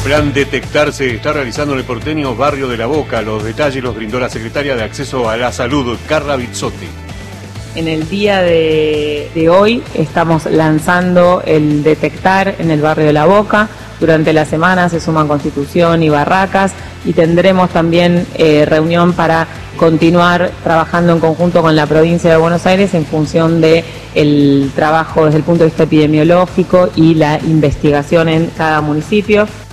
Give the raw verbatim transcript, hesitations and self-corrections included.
Plan Detectar se está realizando en el porteño Barrio de la Boca. Los detalles los brindó la secretaria de Acceso a la Salud, Carla Bizzotti. En el día de, de hoy estamos lanzando el Detectar en el Barrio de la Boca. Durante la semana se suman Constitución y Barracas y tendremos también eh, reunión para continuar trabajando en conjunto con la provincia de Buenos Aires en función del trabajo desde el punto de vista epidemiológico y la investigación en cada municipio.